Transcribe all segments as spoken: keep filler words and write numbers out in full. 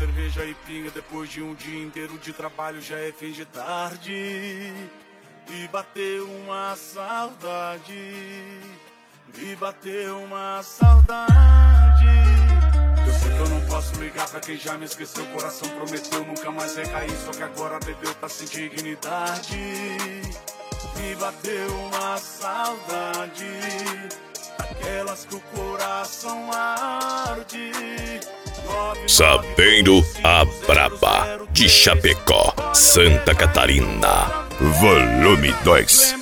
cerveja e pinga depois de um dia inteiro de trabalho, já é fim de tarde e bateu uma saudade, e bateu uma saudade. Eu sei que eu não posso ligar pra quem já me esqueceu, o coração prometeu nunca mais recair, só que agora bebeu, tá sem dignidade, e bateu uma saudade, aquelas que o coração arde. Sabendo a Braba, de Chapecó, Santa Catarina. Volume dois.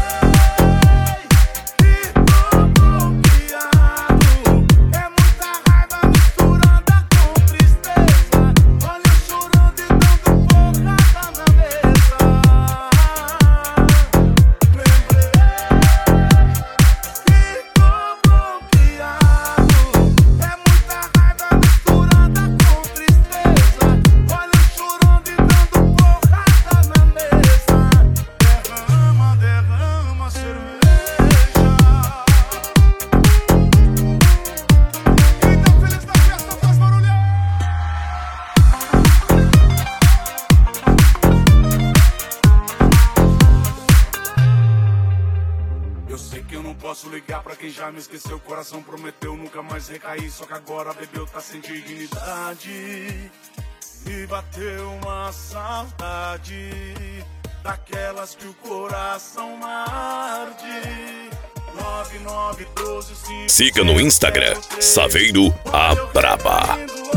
Posso ligar pra quem já me esqueceu, o coração prometeu nunca mais recair, só que agora bebeu, tá sem dignidade, e bateu uma saudade, daquelas que o coração arde. nove nove um dois cinco. Siga no Instagram, Saveiro a Braba.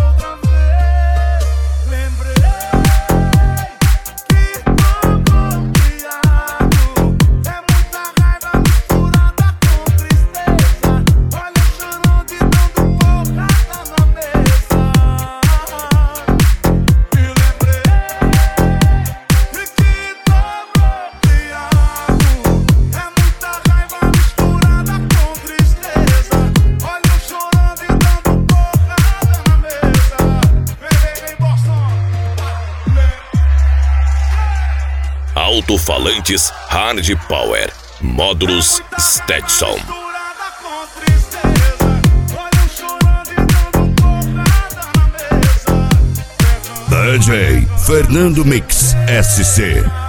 Alto-falantes Hard Power, módulos Stetson. D J Fernando Mix S C.